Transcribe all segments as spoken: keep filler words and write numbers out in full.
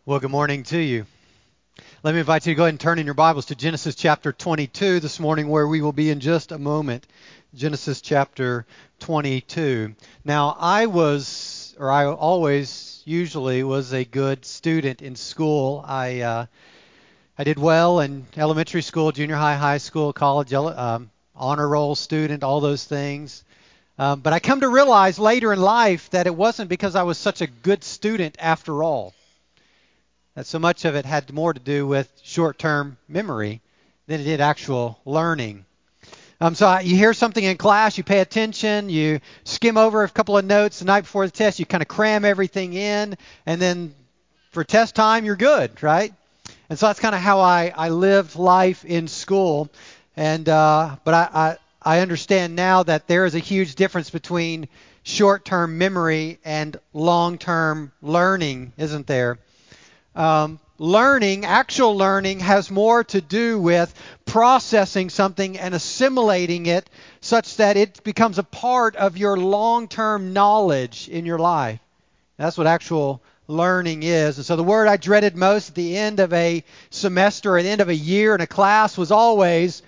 Well, good morning to you. Let me invite you to go ahead and turn in your Bibles to Genesis chapter twenty-two this morning, where we will be in just a moment. Genesis chapter twenty-two. Now, I was, or I always, usually was a good student in school. I uh, I did well in elementary school, junior high, high school, college, ele- um, honor roll student, all those things. Um, but I come to realize later in life that it wasn't because I was such a good student after all. That so much of it had more to do with short-term memory than it did actual learning. Um, so I, you hear something in class, you pay attention, you skim over a couple of notes the night before the test, you kind of cram everything in, and then for test time, you're good, right? And so that's kind of how I, I lived life in school. And uh, but I, I I understand now that there is a huge difference between short-term memory and long-term learning, isn't there? Um, learning, actual learning, has more to do with processing something and assimilating it such that it becomes a part of your long-term knowledge in your life. That's what actual learning is. And so the word I dreaded most at the end of a semester, at the end of a year in a class, was always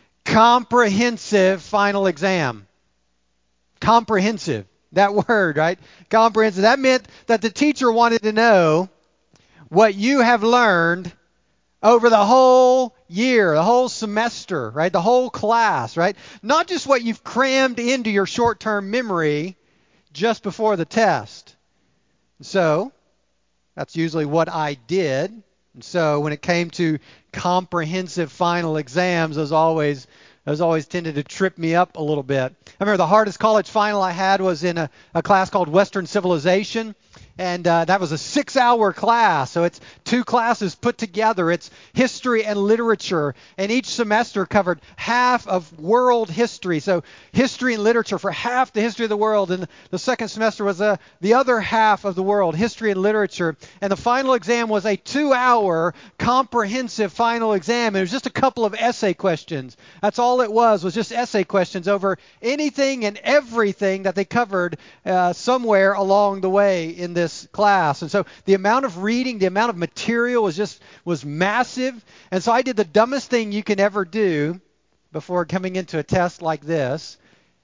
comprehensive final exam. Comprehensive. That word, right? Comprehensive. That meant that the teacher wanted to know what you have learned over the whole year, the whole semester, right? The whole class, right? Not just what you've crammed into your short-term memory just before the test. So, that's usually what I did. And so when it came to comprehensive final exams, those always those always tended to trip me up a little bit. I remember the hardest college final I had was in a, a class called Western Civilization. And uh, that was a six-hour class, so it's two classes put together. It's history and literature, and each semester covered half of world history. So history and literature for half the history of the world, and the second semester was uh, the other half of the world, history and literature. And the final exam was a two-hour comprehensive final exam. It was just a couple of essay questions. That's all it was, was just essay questions over anything and everything that they covered uh, somewhere along the way in this class. And so the amount of reading, the amount of material was just was massive. And so I did the dumbest thing you can ever do before coming into a test like this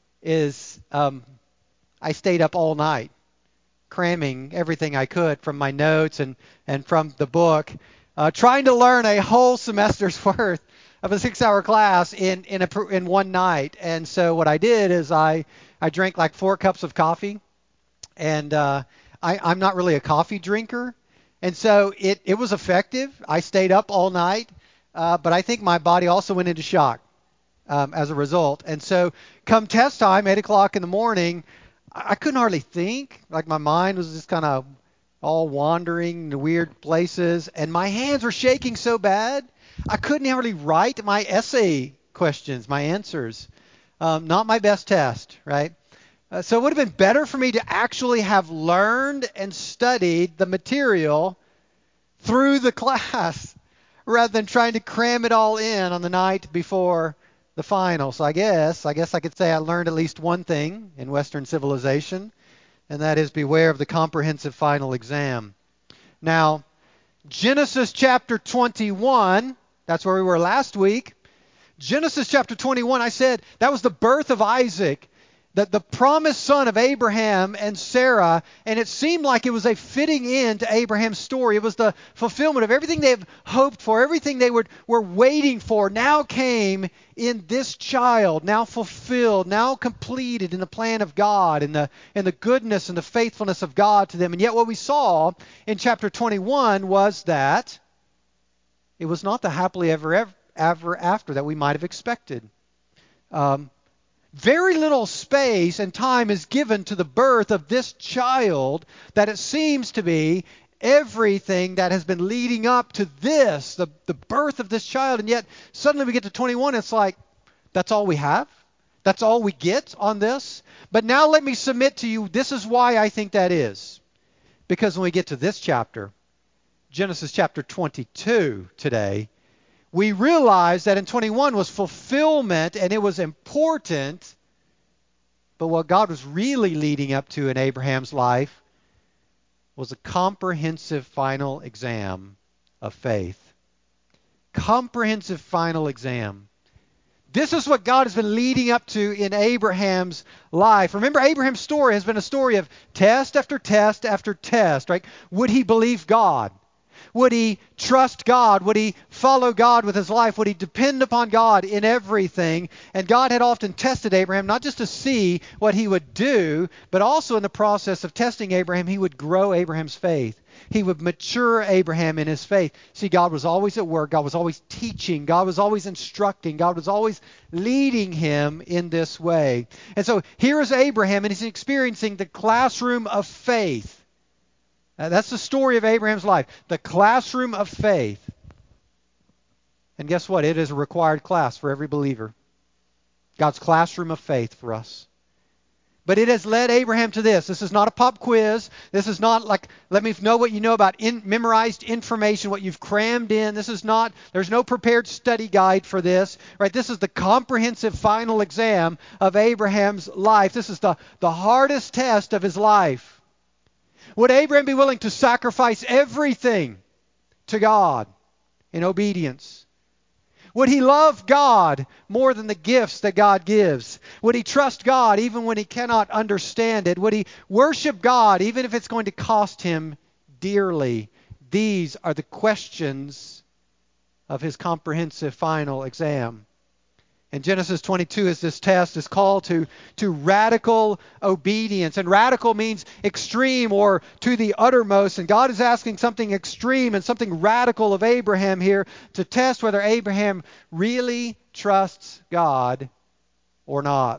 is um, I stayed up all night cramming everything I could from my notes and, and from the book, uh, trying to learn a whole semester's worth of a six-hour class in in, a, in one night. And so what I did is I, I drank like four cups of coffee, and uh, I, I'm not really a coffee drinker, and so it, it was effective. I stayed up all night, uh, but I think my body also went into shock um, as a result. And so come test time, eight o'clock in the morning, I, I couldn't hardly think. Like my mind was just kind of all wandering to weird places, and my hands were shaking so bad, I couldn't hardly write my essay questions, my answers. Um, not my best test, right? Uh, so it would have been better for me to actually have learned and studied the material through the class rather than trying to cram it all in on the night before the final. So I guess, I guess I could say I learned at least one thing in Western civilization, and that is beware of the comprehensive final exam. Now, Genesis chapter twenty-one, that's where we were last week. Genesis chapter twenty-one, I said that was the birth of Isaac, that the promised son of Abraham and Sarah, and it seemed like it was a fitting end to Abraham's story. It was the fulfillment of everything they've hoped for, everything they were, were waiting for now came in this child, now fulfilled, now completed in the plan of God, in the, in the goodness and the faithfulness of God to them. And yet what we saw in chapter twenty-one was that it was not the happily ever, ever, ever after that we might have expected. Um, Very little space and time is given to the birth of this child, that it seems to be everything that has been leading up to this, the, the birth of this child. And yet suddenly we get to twenty-one, it's like, that's all we have? That's all we get on this? But now let me submit to you, this is why I think that is. Because when we get to this chapter, Genesis chapter twenty-two today, we realize that in twenty-one was fulfillment and it was important, but what God was really leading up to in Abraham's life was a comprehensive final exam of faith. Comprehensive final exam. This is what God has been leading up to in Abraham's life. Remember, Abraham's story has been a story of test after test after test, right? Would he believe God? Would he trust God? Would he follow God with his life? Would he depend upon God in everything? And God had often tested Abraham, not just to see what he would do, but also in the process of testing Abraham, he would grow Abraham's faith. He would mature Abraham in his faith. See, God was always at work. God was always teaching. God was always instructing. God was always leading him in this way. And so here is Abraham, and he's experiencing the classroom of faith. Uh, that's the story of Abraham's life, the classroom of faith. And guess what? It is a required class for every believer. God's classroom of faith for us. But it has led Abraham to this. This is not a pop quiz. This is not like, let me know what you know about in, memorized information, what you've crammed in. This is not, there's no prepared study guide for this. Right? This is the comprehensive final exam of Abraham's life. This is the, the hardest test of his life. Would Abraham be willing to sacrifice everything to God in obedience? Would he love God more than the gifts that God gives? Would he trust God even when he cannot understand it? Would he worship God even if it's going to cost him dearly? These are the questions of his comprehensive final exam. And Genesis twenty-two, as this test is called to, to radical obedience. And radical means extreme or to the uttermost. And God is asking something extreme and something radical of Abraham here to test whether Abraham really trusts God or not.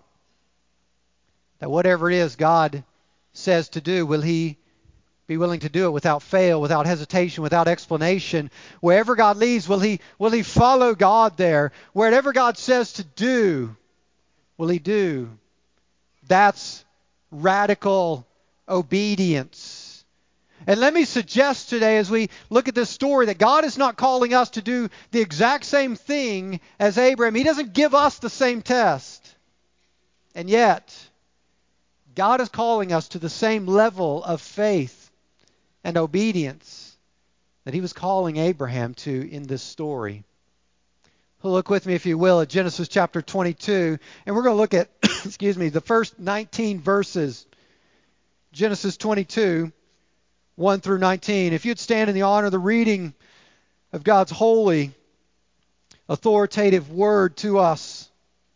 That whatever it is God says to do, will he be willing to do it without fail, without hesitation, without explanation? Wherever God leads, will he will he follow God there? Whatever God says to do, will he do? That's radical obedience. And let me suggest today, as we look at this story, that God is not calling us to do the exact same thing as Abraham. He doesn't give us the same test. And yet, God is calling us to the same level of faith and obedience that he was calling Abraham to in this story. Look with me, if you will, at Genesis chapter twenty-two, and we're going to look at, excuse me, the first nineteen verses. Genesis twenty-two, one through nineteen. If you'd stand in the honor of the reading of God's holy, authoritative word to us.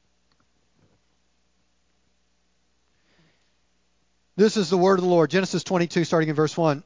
This is the word of the Lord. Genesis twenty-two, starting in verse one.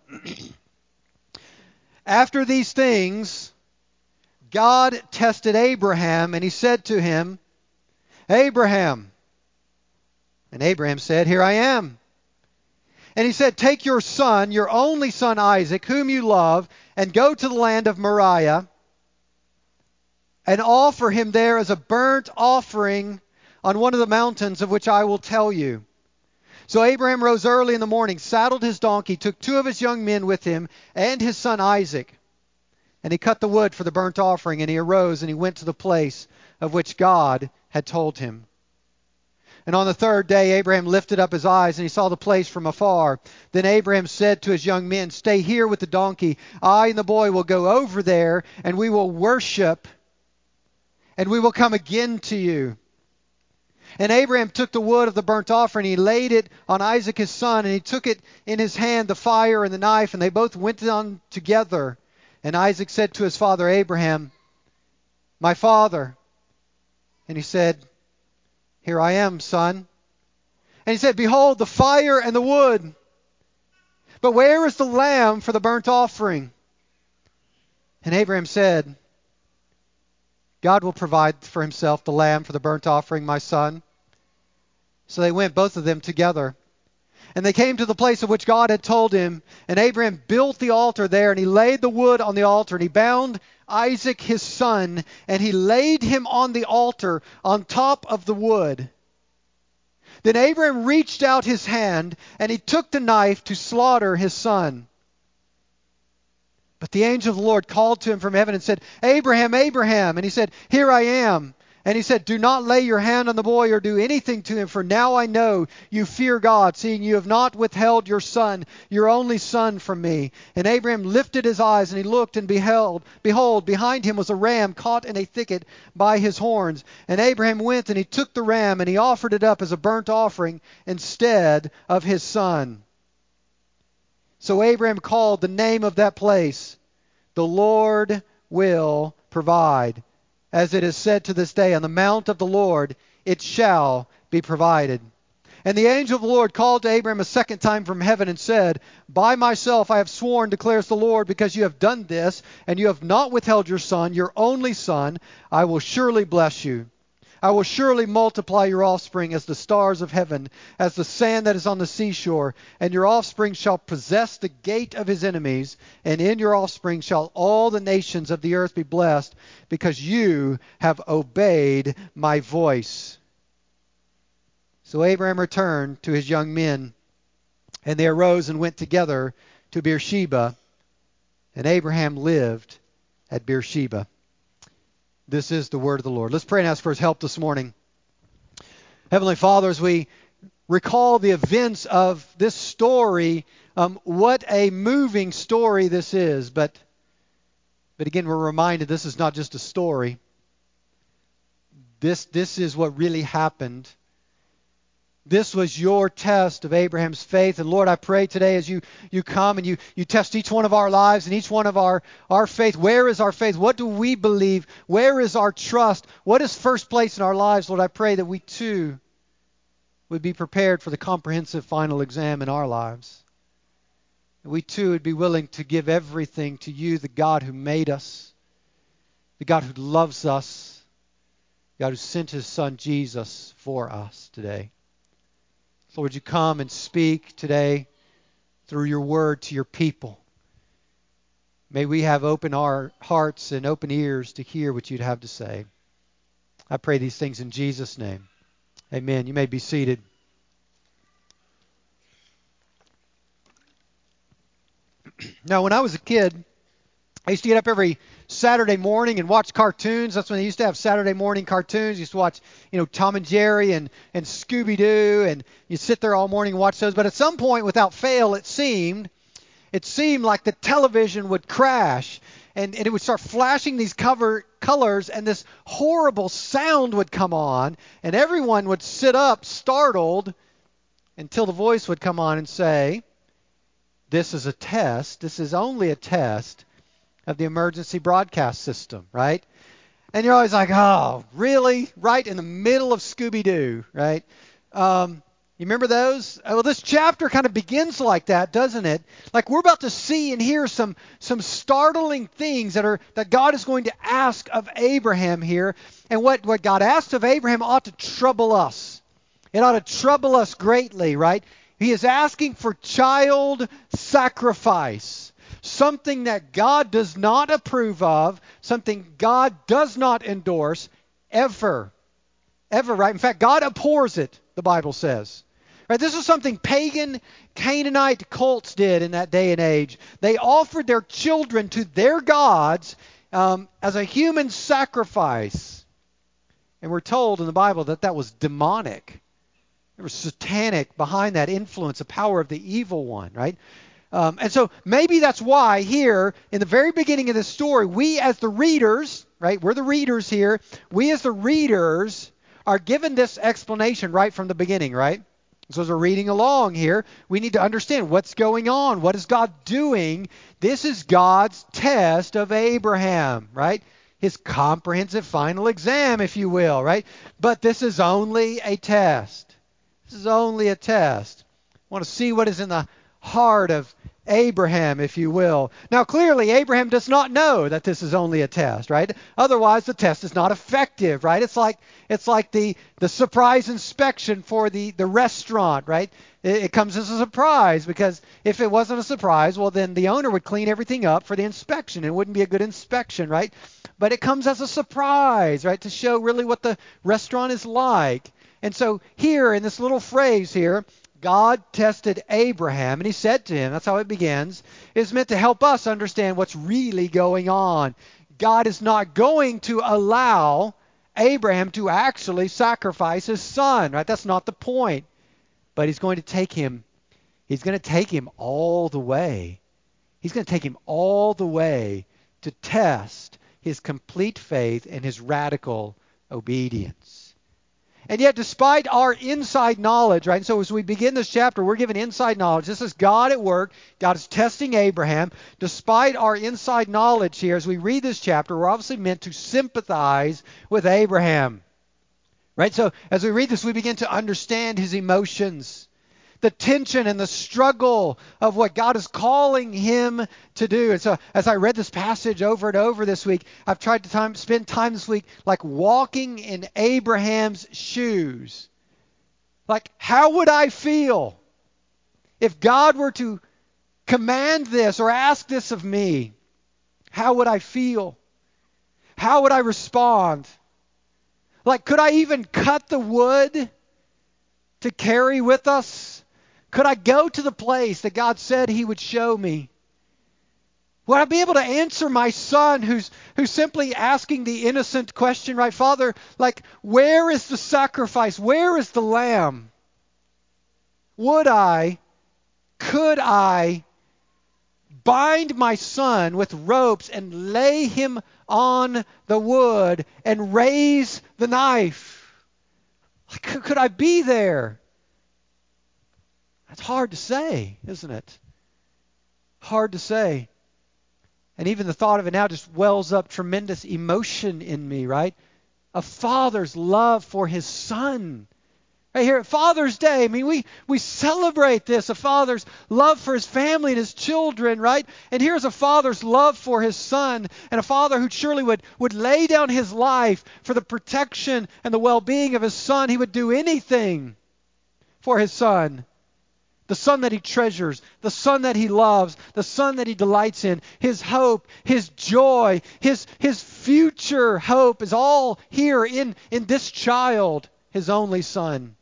After these things, God tested Abraham, and he said to him, Abraham. And Abraham said, Here I am. And he said, Take your son, your only son Isaac, whom you love, and go to the land of Moriah, and offer him there as a burnt offering on one of the mountains of which I will tell you. So Abraham rose early in the morning, saddled his donkey, took two of his young men with him, and his son Isaac. And he cut the wood for the burnt offering, and he arose, and he went to the place of which God had told him. And on the third day Abraham lifted up his eyes, and he saw the place from afar. Then Abraham said to his young men, Stay here with the donkey. I and the boy will go over there, and we will worship, and we will come again to you. And Abraham took the wood of the burnt offering, he laid it on Isaac his son, and he took it in his hand, the fire and the knife, and they both went on together. And Isaac said to his father Abraham, My father. And he said, Here I am, son. And he said, Behold, the fire and the wood. But where is the lamb for the burnt offering? And Abraham said, God will provide for himself the lamb for the burnt offering, my son. So they went, both of them together. And they came to the place of which God had told him. And Abraham built the altar there, and he laid the wood on the altar, and he bound Isaac his son, and he laid him on the altar on top of the wood. Then Abraham reached out his hand, and he took the knife to slaughter his son. But the angel of the Lord called to him from heaven and said, Abraham, Abraham. And he said, Here I am. And he said, do not lay your hand on the boy or do anything to him, for now I know you fear God, seeing you have not withheld your son, your only son, from me. And Abraham lifted his eyes, and he looked, and beheld, behold, behind him was a ram caught in a thicket by his horns. And Abraham went, and he took the ram, and he offered it up as a burnt offering instead of his son. So Abraham called the name of that place, the Lord will provide. As it is said to this day, on the mount of the Lord it shall be provided. And the angel of the Lord called to Abraham a second time from heaven and said, by myself I have sworn, declares the Lord, because you have done this, and you have not withheld your son, your only son, I will surely bless you. I will surely multiply your offspring as the stars of heaven, as the sand that is on the seashore, and your offspring shall possess the gate of his enemies, and in your offspring shall all the nations of the earth be blessed, because you have obeyed my voice. So Abraham returned to his young men, and they arose and went together to Beersheba, and Abraham lived at Beersheba. This is the word of the Lord. Let's pray and ask for his help this morning. Heavenly Father, as we recall the events of this story, um, what a moving story this is. But, but again, we're reminded this is not just a story. This, this is what really happened. This was your test of Abraham's faith. And Lord, I pray today as you, you come and you, you test each one of our lives and each one of our, our faith. Where is our faith? What do we believe? Where is our trust? What is first place in our lives? Lord, I pray that we too would be prepared for the comprehensive final exam in our lives. That we too would be willing to give everything to you, the God who made us, the God who loves us, the God who sent his son Jesus for us today. Lord, would you come and speak today through your word to your people. May we have open our hearts and open ears to hear what you'd have to say. I pray these things in Jesus' name. Amen. You may be seated. Now, when I was a kid, I used to get up every Saturday morning and watch cartoons. That's when they used to have Saturday morning cartoons. You used to watch, you know, Tom and Jerry and, and Scooby-Doo, and you sit there all morning and watch those. But at some point, without fail, it seemed, it seemed like the television would crash, and, and it would start flashing these cover colors, and this horrible sound would come on, and everyone would sit up startled until the voice would come on and say, "This is a test. This is only a test of the emergency broadcast system," right? And you're always like, oh, really? Right in the middle of Scooby-Doo, right? Um, you remember those? Well, this chapter kind of begins like that, doesn't it? Like we're about to see and hear some some startling things that are that God is going to ask of Abraham here. And what, what God asked of Abraham ought to trouble us. It ought to trouble us greatly, right? He is asking for child sacrifice. Something that God does not approve of, something God does not endorse ever. Ever, right? In fact, God abhors it, the Bible says. Right? This is something pagan Canaanite cults did in that day and age. They offered their children to their gods um, as a human sacrifice. And we're told in the Bible that that was demonic. There was satanic behind that influence, the power of the evil one, right? Um, and so maybe that's why here in the very beginning of this story, we as the readers, right, we're the readers here, we as the readers are given this explanation right from the beginning, right? So as we're reading along here, we need to understand what's going on. What is God doing? This is God's test of Abraham, right? His comprehensive final exam, if you will, right? But this is only a test. This is only a test. I want to see what is in the heart of Abraham, if you will. Now, clearly, Abraham does not know that this is only a test, right? Otherwise, the test is not effective, right? It's like it's like the, the surprise inspection for the, the restaurant, right? It, it comes as a surprise because if it wasn't a surprise, well, then the owner would clean everything up for the inspection. It wouldn't be a good inspection, right? But it comes as a surprise, right, to show really what the restaurant is like. And so here in this little phrase here, God tested Abraham, and he said to him, that's how it begins, it's meant to help us understand what's really going on. God is not going to allow Abraham to actually sacrifice his son, right? That's not the point. But he's going to take him, he's going to take him all the way. He's going to take him all the way to test his complete faith and his radical obedience. And yet, despite our inside knowledge, right? And so as we begin this chapter, we're given inside knowledge. This is God at work. God is testing Abraham. Despite our inside knowledge here, as we read this chapter, we're obviously meant to sympathize with Abraham. Right? So as we read this, we begin to understand his emotions, the tension and the struggle of what God is calling him to do. And so as I read this passage over and over this week, I've tried to time, spend time this week like walking in Abraham's shoes. Like, how would I feel if God were to command this or ask this of me? How would I feel? How would I respond? Like, could I even cut the wood to carry with us? Could I go to the place that God said he would show me? Would I be able to answer my son who's who's simply asking the innocent question, right? Father, like, where is the sacrifice? Where is the lamb? Would I, could I bind my son with ropes and lay him on the wood and raise the knife? Like, could I be there? That's hard to say, isn't it? Hard to say. And even the thought of it now just wells up tremendous emotion in me, right? A father's love for his son. Right here at Father's Day, I mean, we, we celebrate this, a father's love for his family and his children, right? And here's a father's love for his son, and a father who surely would, would lay down his life for the protection and the well-being of his son. He would do anything for his son. The son that he treasures, the son that he loves, the son that he delights in, his hope, his joy, his, his future hope is all here in, in this child, his only son.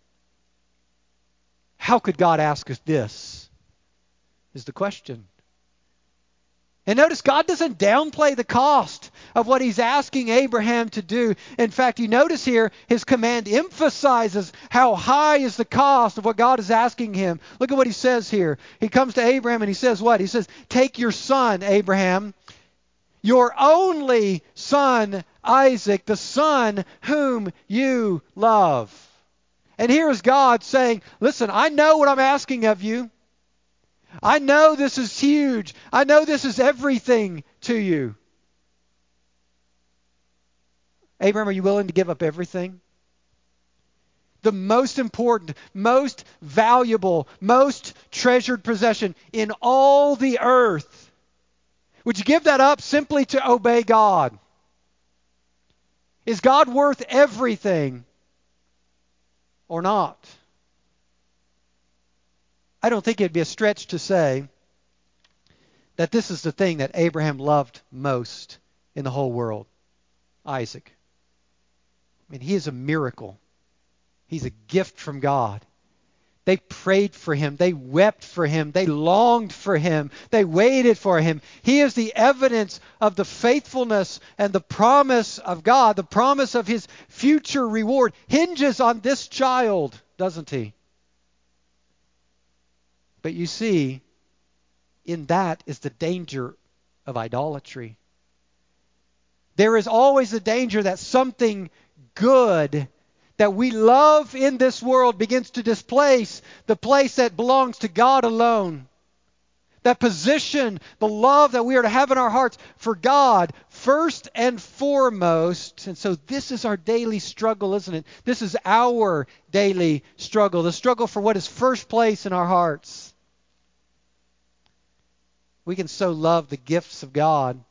How could God ask us this? Is the question. And notice God doesn't downplay the cost of what he's asking Abraham to do. In fact, you notice here his command emphasizes how high is the cost of what God is asking him. Look at what he says here. He comes to Abraham and he says what? He says, take your son, Abraham, your only son, Isaac, the son whom you love. And here is God saying, listen, I know what I'm asking of you. I know this is huge. I know this is everything to you. Abraham, are you willing to give up everything? The most important, most valuable, most treasured possession in all the earth. Would you give that up simply to obey God? Is God worth everything or not? I don't think it'd be a stretch to say that this is the thing that Abraham loved most in the whole world. Isaac. I mean, he is a miracle. He's a gift from God. They prayed for him. They wept for him. They longed for him. They waited for him. He is the evidence of the faithfulness and the promise of God. The promise of his future reward hinges on this child, doesn't he? But you see, in that is the danger of idolatry. There is always a danger that something good that we love in this world begins to displace the place that belongs to God alone. That position, the love that we are to have in our hearts for God first and foremost. And so this is our daily struggle, isn't it? This is our daily struggle. The struggle for what is first place in our hearts. We can so love the gifts of God,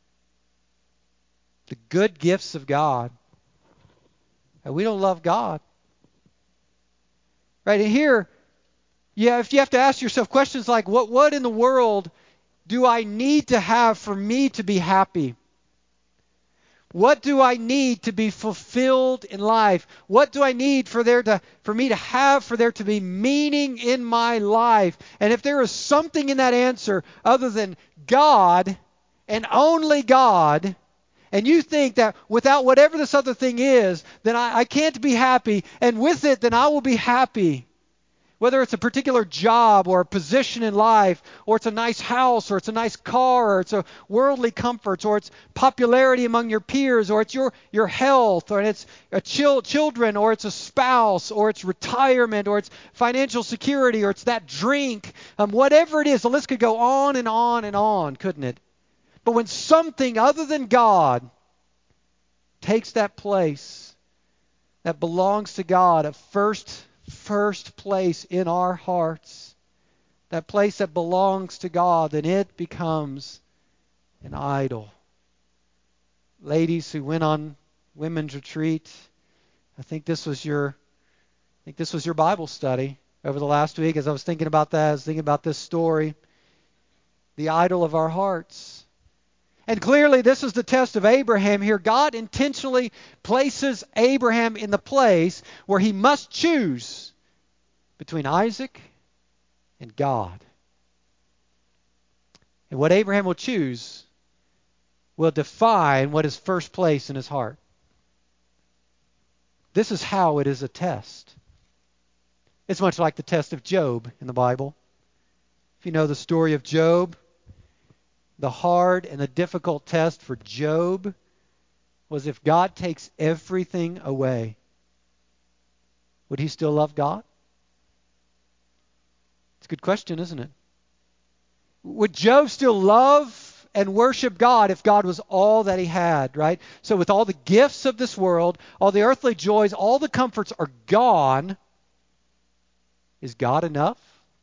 the good gifts of God, and we don't love God. Right? And here, yeah, if you have to ask yourself questions like, what, what in the world do I need to have for me to be happy? What do I need to be fulfilled in life? What do I need for there to for me to have for there to be meaning in my life? And if there is something in that answer other than God and only God, And you think that without whatever this other thing is, then I, I can't be happy. And with it, then I will be happy. Whether it's a particular job or a position in life, or it's a nice house, or it's a nice car, or it's a worldly comforts, or it's popularity among your peers, or it's your, your health, or it's a chil- children, or it's a spouse, or it's retirement, or it's financial security, or it's that drink, um, whatever it is, the list could go on and on and on, couldn't it? But when something other than God takes that place that belongs to God, a first first place in our hearts, that place that belongs to God, then it becomes an idol. Ladies who went on women's retreat, I think this was your I think this was your Bible study over the last week. As I was thinking about that, I was thinking about this story, the idol of our hearts. And clearly this is the test of Abraham here. God intentionally places Abraham in the place where he must choose between Isaac and God. And what Abraham will choose will define what is first place in his heart. This is how it is a test. It's much like the test of Job in the Bible. If you know the story of Job, the hard and the difficult test for Job was if God takes everything away, would he still love God? It's a good question, isn't it? Would Job still love and worship God if God was all that he had, right? So with all the gifts of this world, all the earthly joys, all the comforts are gone, is God enough?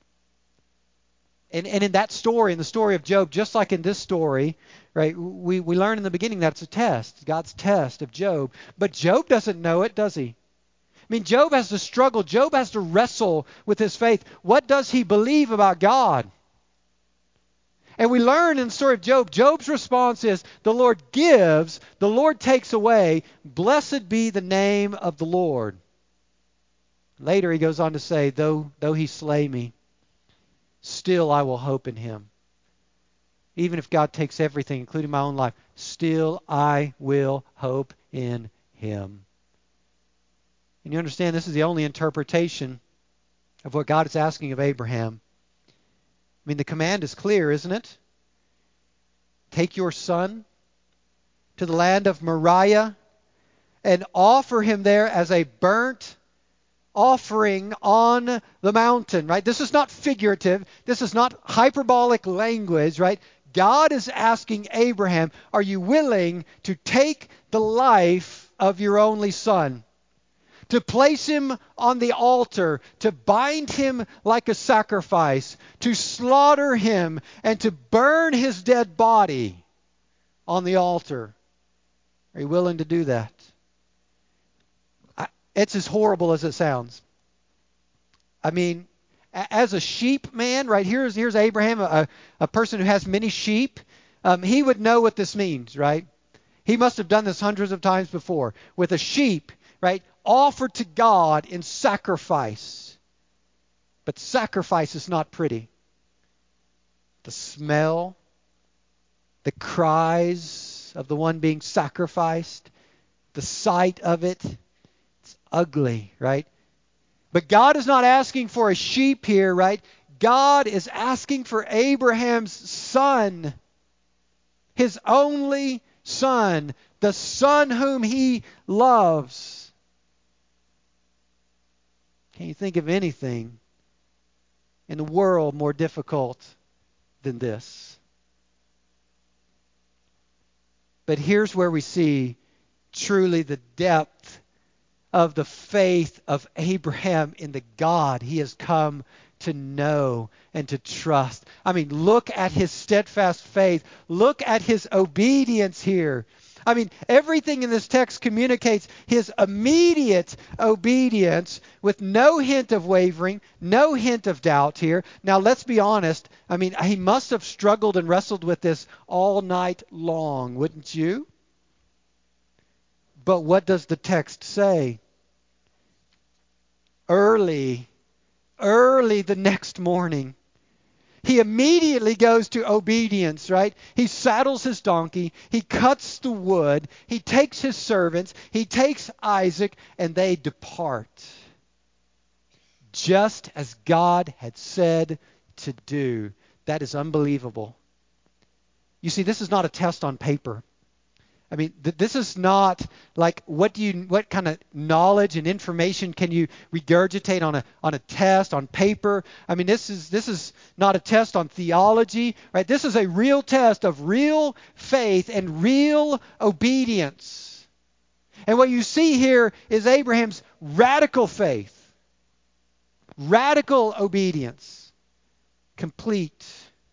And, and in that story, in the story of Job, just like in this story, right, we, we learn in the beginning that it's a test, God's test of Job. But Job doesn't know it, does he? I mean, Job has to struggle. Job has to wrestle with his faith. What does he believe about God? And we learn in the story of Job, Job's response is, the Lord gives, the Lord takes away. Blessed be the name of the Lord. Later he goes on to say, though, though he slay me, still I will hope in him. Even if God takes everything, including my own life, still I will hope in him. And you understand this is the only interpretation of what God is asking of Abraham. I mean, the command is clear, isn't it? Take your son to the land of Moriah and offer him there as a burnt offering on the mountain, right? This is not figurative. This is not hyperbolic language, right? God is asking Abraham, are you willing to take the life of your only son? To place him on the altar, to bind him like a sacrifice, to slaughter him, and to burn his dead body on the altar. Are you willing to do that? I, it's as horrible as it sounds. I mean, as a sheep man, right, here's, here's Abraham, a, a person who has many sheep. Um, he would know what this means, right? He must have done this hundreds of times before. With a sheep, right, offered to God in sacrifice. But sacrifice is not pretty. The smell, the cries of the one being sacrificed, the sight of it, it's ugly, right? But God is not asking for a sheep here, right? God is asking for Abraham's son, his only son, the son whom he loves. Can you think of anything in the world more difficult than this? But here's where we see truly the depth of the faith of Abraham in the God he has come to know and to trust. I mean, look at his steadfast faith. Look at his obedience here. I mean, everything in this text communicates his immediate obedience with no hint of wavering, no hint of doubt here. Now, let's be honest. I mean, he must have struggled and wrestled with this all night long, wouldn't you? But what does the text say? Early, early the next morning, he immediately goes to obedience, right? He saddles his donkey, he cuts the wood, he takes his servants, he takes Isaac, and they depart. Just as God had said to do. That is unbelievable. You see, this is not a test on paper. I mean, th- this is not like what do you, what kind of knowledge and information can you regurgitate on a on a test on paper? I mean, this is this is not a test on theology, right? This is a real test of real faith and real obedience. And what you see here is Abraham's radical faith, radical obedience, complete.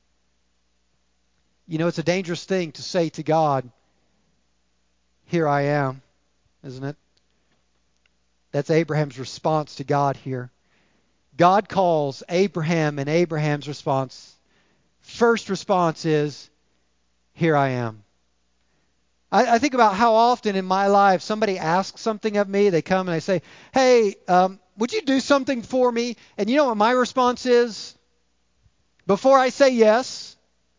You know, it's a dangerous thing to say to God, "Here I am," isn't it? That's Abraham's response to God here. God calls Abraham, and Abraham's response, first response is, "Here I am." I, I think about how often in my life somebody asks something of me. They come and they say, "Hey, um, would you do something for me?" And you know what my response is? Before I say yes,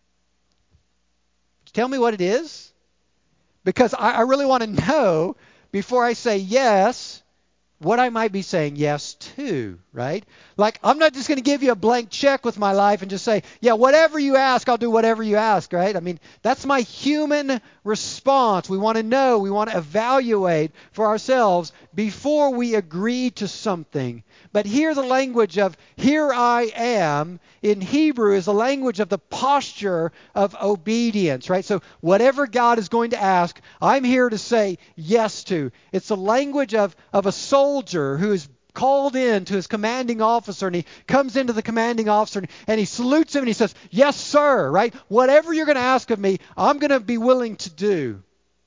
tell me what it is. Because I, I really want to know, before I say yes, what I might be saying yes to, right? Like, I'm not just going to give you a blank check with my life and just say, yeah, whatever you ask, I'll do whatever you ask, right? I mean, that's my human response. We want to know, we want to evaluate for ourselves before we agree to something. But here the language of "here I am" in Hebrew is the language of the posture of obedience, right? So whatever God is going to ask, I'm here to say yes to. It's the language of, of a soldier who is called in to his commanding officer, and he comes into the commanding officer and he salutes him and he says, "Yes, sir," right? Whatever you're going to ask of me, I'm going to be willing to do.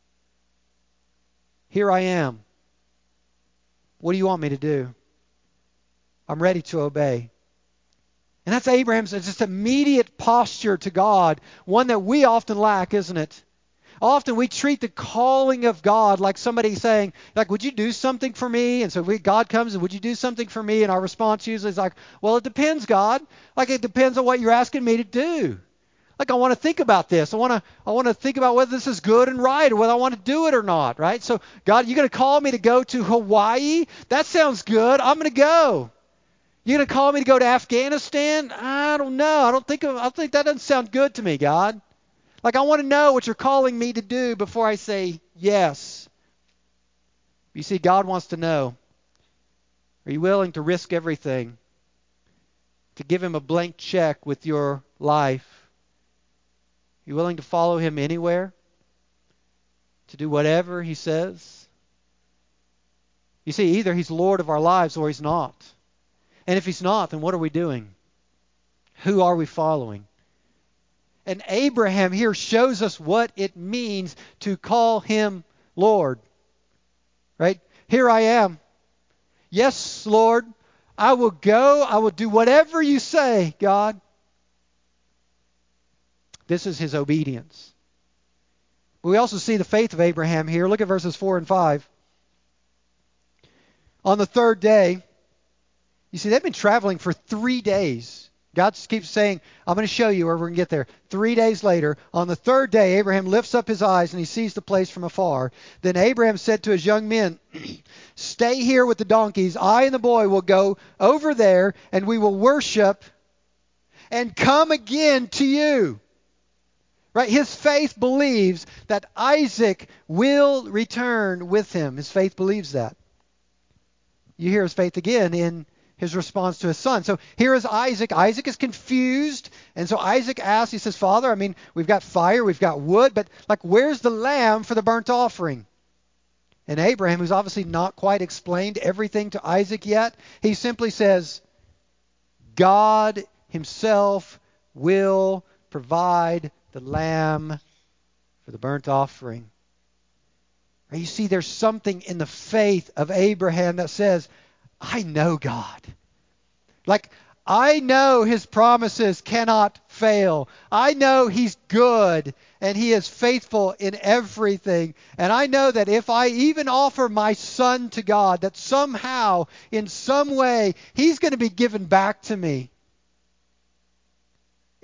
Here I am. What do you want me to do? I'm ready to obey. And that's Abraham's just immediate posture to God, one that we often lack, isn't it? Often we treat the calling of God like somebody saying, like, "Would you do something for me?" And so we, God comes and, "Would you do something for me?" And our response usually is like, "Well, it depends, God. Like, it depends on what you're asking me to do. Like, I want to think about this. I want to I want to think about whether this is good and right, or whether I want to do it or not," right? So, God, you're going to call me to go to Hawaii? That sounds good. I'm going to go. You're going to call me to go to Afghanistan? I don't know. I don't think I don't think that doesn't sound good to me, God. Like, I want to know what you're calling me to do before I say yes. You see, God wants to know, are you willing to risk everything to give him a blank check with your life? Are you willing to follow him anywhere? To do whatever he says? You see, either he's Lord of our lives or he's not. And if he's not, then what are we doing? Who are we following? And Abraham here shows us what it means to call him Lord. Right? "Here I am. Yes, Lord, I will go. I will do whatever you say, God." This is his obedience. We also see the faith of Abraham here. Look at verses four and five. On the third day, you see, they've been traveling for three days. God keeps saying, "I'm going to show you where we're going to get there." Three days later, on the third day, Abraham lifts up his eyes and he sees the place from afar. Then Abraham said to his young men, "Stay here with the donkeys. I and the boy will go over there and we will worship and come again to you." Right? His faith believes that Isaac will return with him. His faith believes that. You hear his faith again in his response to his son. So here is Isaac. Isaac is confused. And so Isaac asks, he says, "Father, I mean, we've got fire, we've got wood, but like, where's the lamb for the burnt offering?" And Abraham, who's obviously not quite explained everything to Isaac yet, he simply says, "God himself will provide the lamb for the burnt offering." And you see, there's something in the faith of Abraham that says, I know God. Like, I know his promises cannot fail. I know he's good and he is faithful in everything. And I know that if I even offer my son to God, that somehow, in some way, he's going to be given back to me.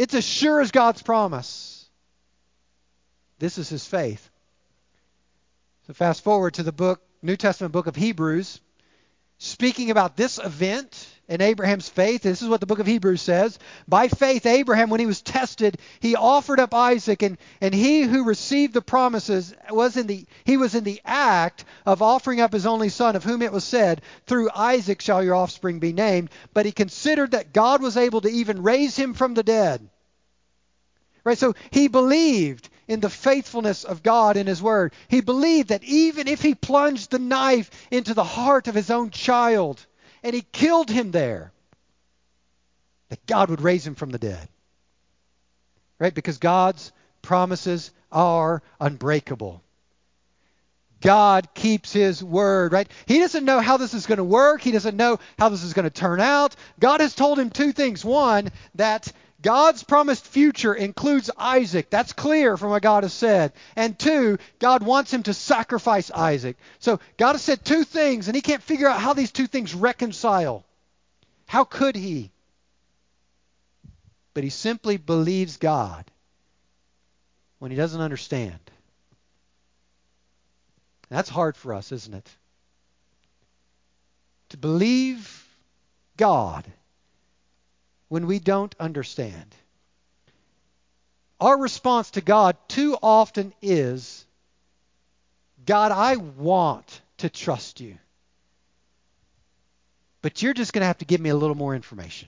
It's as sure as God's promise. This is his faith. So fast forward to the book, New Testament book of Hebrews, speaking about this event in Abraham's faith. This is what the book of Hebrews says. By faith, Abraham, when he was tested, he offered up Isaac, and, and he who received the promises was in the he was in the act of offering up his only son, of whom it was said, through Isaac shall your offspring be named. But he considered that God was able to even raise him from the dead. Right? So he believed in the faithfulness of God in his word. He believed that even if he plunged the knife into the heart of his own child, and he killed him there, that God would raise him from the dead. Right? Because God's promises are unbreakable. God keeps his word, right? He doesn't know how this is going to work. He doesn't know how this is going to turn out. God has told him two things. One, that God's promised future includes Isaac. That's clear from what God has said. And two, God wants him to sacrifice Isaac. So God has said two things, and he can't figure out how these two things reconcile. How could he? But he simply believes God when he doesn't understand. That's hard for us, isn't it? To believe God when we don't understand. Our response to God too often is, God, I want to trust you, but you're just going to have to give me a little more information.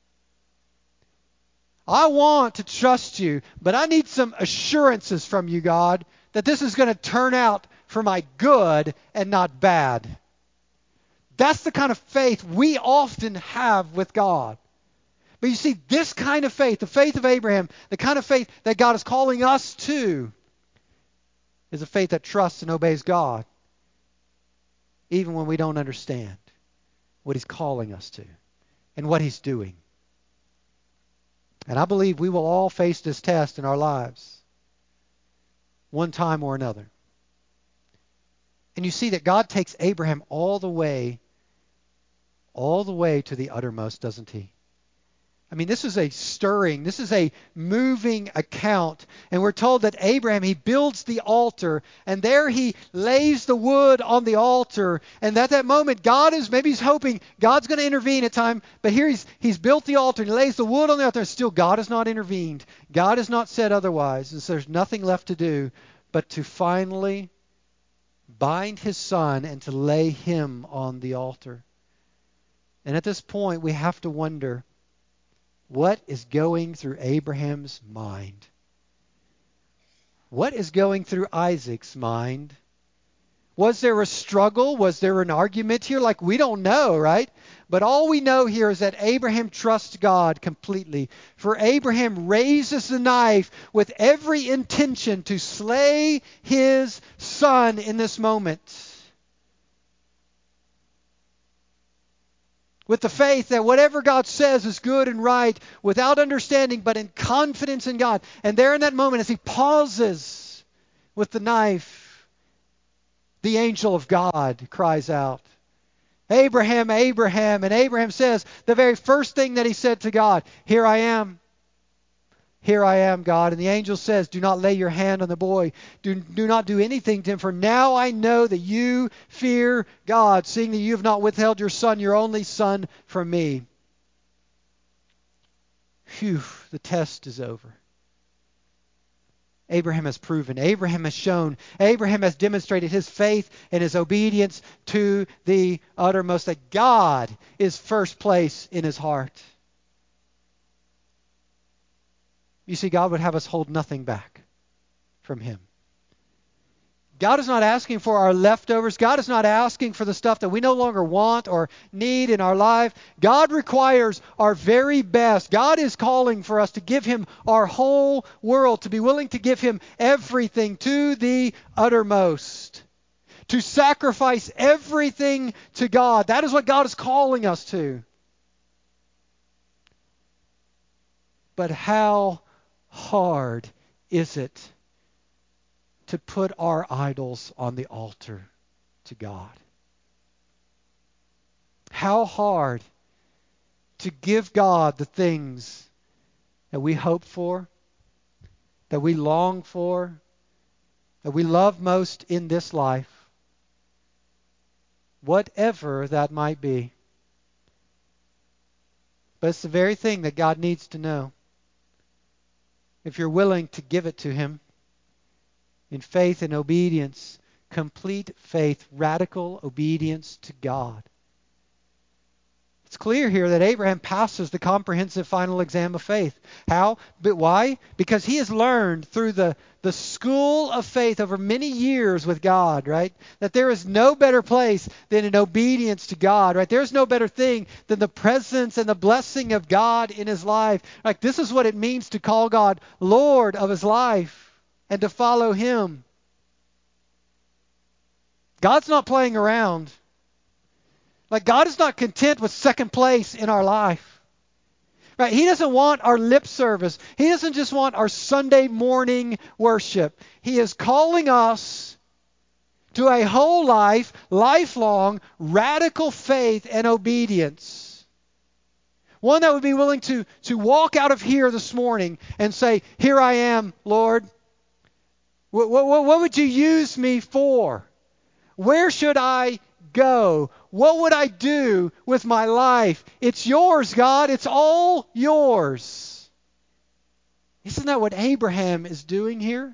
I want to trust you, but I need some assurances from you, God, that this is going to turn out for my good and not bad. That's the kind of faith we often have with God. But you see, this kind of faith, the faith of Abraham, the kind of faith that God is calling us to, is a faith that trusts and obeys God, even when we don't understand what he's calling us to and what he's doing. And I believe we will all face this test in our lives, one time or another. And you see that God takes Abraham all the way, all the way to the uttermost, doesn't he? I mean, this is a stirring, this is a moving account. And we're told that Abraham, he builds the altar, and there he lays the wood on the altar. And at that moment, God is, maybe he's hoping God's going to intervene at time, but here he's he's built the altar, and he lays the wood on the altar, and still God has not intervened. God has not said otherwise. And so there's nothing left to do but to finally bind his son and to lay him on the altar. And at this point, we have to wonder, what is going through Abraham's mind? What is going through Isaac's mind? Was there a struggle? Was there an argument here? Like, we don't know, right? But all we know here is that Abraham trusts God completely. For Abraham raises the knife with every intention to slay his son in this moment. With the faith that whatever God says is good and right, without understanding, but in confidence in God. And there in that moment, as he pauses with the knife, the angel of God cries out, Abraham, Abraham. And Abraham says the very first thing that he said to God, here I am. Here I am, God. And the angel says, do not lay your hand on the boy. Do, do not do anything to him. For now I know that you fear God, seeing that you have not withheld your son, your only son, from me. Phew, the test is over. Abraham has proven. Abraham has shown. Abraham has demonstrated his faith and his obedience to the uttermost, that God is first place in his heart. You see, God would have us hold nothing back from him. God is not asking for our leftovers. God is not asking for the stuff that we no longer want or need in our life. God requires our very best. God is calling for us to give him our whole world, to be willing to give him everything to the uttermost, to sacrifice everything to God. That is what God is calling us to. But how hard is it to put our idols on the altar to God? How hard to give God the things that we hope for, that we long for, that we love most in this life, whatever that might be. But it's the very thing that God needs to know. If you're willing to give it to Him in faith and obedience, complete faith, radical obedience to God. It's clear here that Abraham passes the comprehensive final exam of faith. How? But why? Because he has learned through the, the school of faith over many years with God, right? That there is no better place than in obedience to God, right? There's no better thing than the presence and the blessing of God in his life. Like, this is what it means to call God Lord of his life and to follow Him. God's not playing around. Like, God is not content with second place in our life. Right? He doesn't want our lip service. He doesn't just want our Sunday morning worship. He is calling us to a whole life, lifelong, radical faith and obedience. One that would be willing to, to walk out of here this morning and say, "Here I am, Lord. What, what, what would you use me for? Where should I go? What would I do with my life? It's yours, God. It's all yours." Isn't that what Abraham is doing here?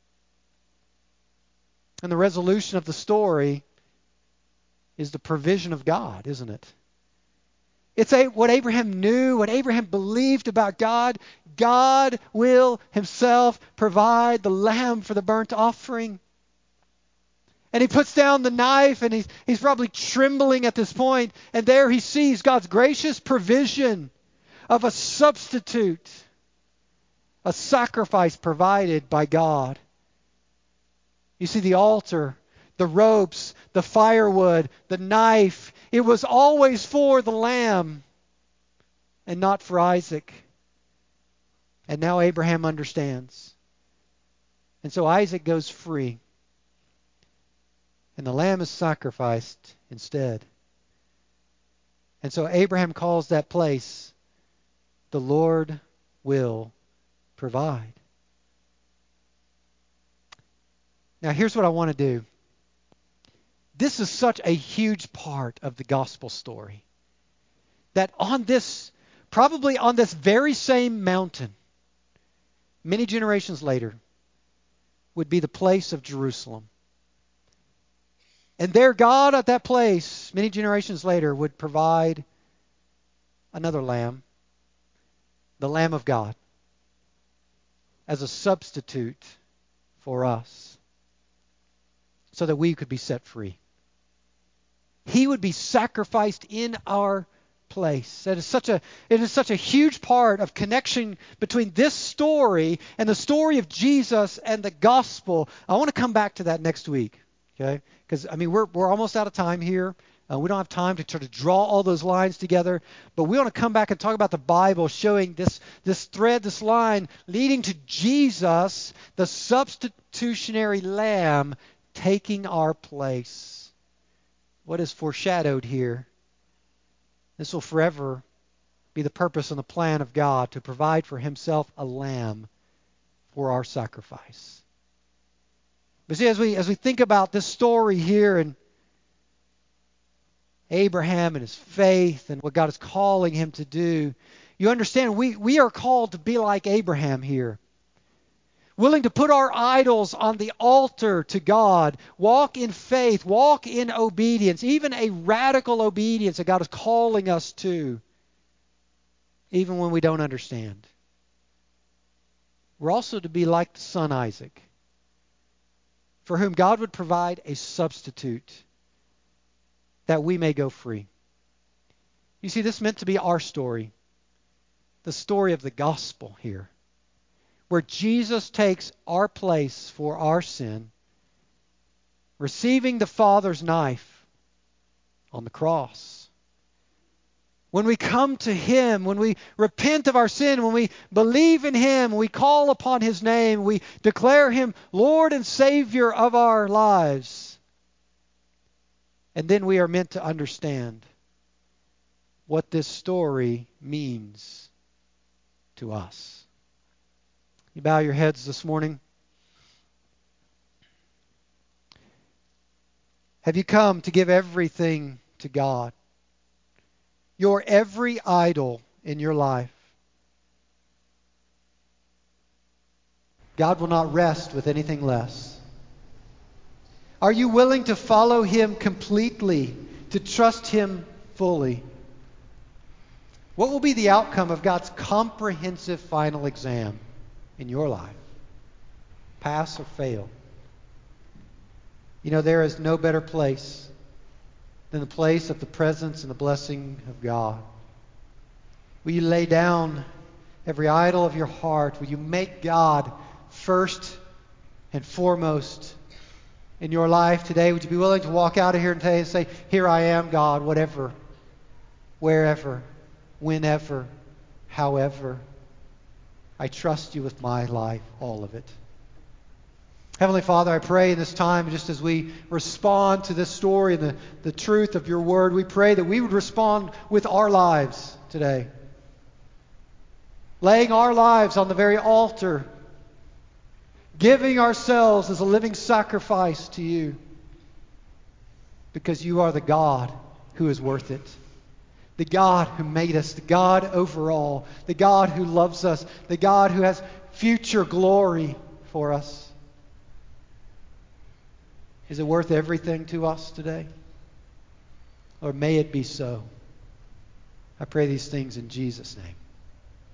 And the resolution of the story is the provision of God, isn't it? It's a, what Abraham knew, what Abraham believed about God. God will Himself provide the lamb for the burnt offering. And he puts down the knife, and he's, he's probably trembling at this point. And there he sees God's gracious provision of a substitute, a sacrifice provided by God. You see, the altar, the ropes, the firewood, the knife, it was always for the lamb and not for Isaac. And now Abraham understands. And so Isaac goes free. And the lamb is sacrificed instead. And so Abraham calls that place, "The Lord will provide." Now here's what I want to do. This is such a huge part of the gospel story, that on this, probably on this very same mountain, many generations later, would be the place of Jerusalem. And there God at that place, many generations later, would provide another lamb, the Lamb of God, as a substitute for us, so that we could be set free. He would be sacrificed in our place. That is such a, it is such a huge part of connection between this story and the story of Jesus and the gospel. I want to come back to that next week. Okay? Because, I mean, we're we're almost out of time here. Uh, we don't have time to try to draw all those lines together. But we want to come back and talk about the Bible showing this, this thread, this line, leading to Jesus, the substitutionary lamb, taking our place. What is foreshadowed here? This will forever be the purpose and the plan of God, to provide for Himself a lamb for our sacrifice. But see, as we as we think about this story here and Abraham and his faith and what God is calling him to do, you understand we, we are called to be like Abraham here. Willing to put our idols on the altar to God, walk in faith, walk in obedience, even a radical obedience that God is calling us to, even when we don't understand. We're also to be like the son Isaac, for whom God would provide a substitute that we may go free. You see, this meant to be our story, the story of the gospel here, where Jesus takes our place for our sin, receiving the Father's knife on the cross. When we come to Him, when we repent of our sin, when we believe in Him, we call upon His name, we declare Him Lord and Savior of our lives. And then we are meant to understand what this story means to us. You bow your heads this morning. Have you come to give everything to God? Your every idol in your life. God will not rest with anything less. Are you willing to follow Him completely, to trust Him fully? What will be the outcome of God's comprehensive final exam in your life? Pass or fail? You know, there is no better place than the place of the presence and the blessing of God. Will you lay down every idol of your heart? Will you make God first and foremost in your life today? Would you be willing to walk out of here today and say, here I am, God, whatever, wherever, whenever, however, I trust you with my life, all of it. Heavenly Father, I pray in this time, just as we respond to this story and the, the truth of your word, we pray that we would respond with our lives today. Laying our lives on the very altar, giving ourselves as a living sacrifice to you, because you are the God who is worth it. The God who made us, the God over all, the God who loves us, the God who has future glory for us. Is it worth everything to us today? Or may it be so? I pray these things in Jesus' name.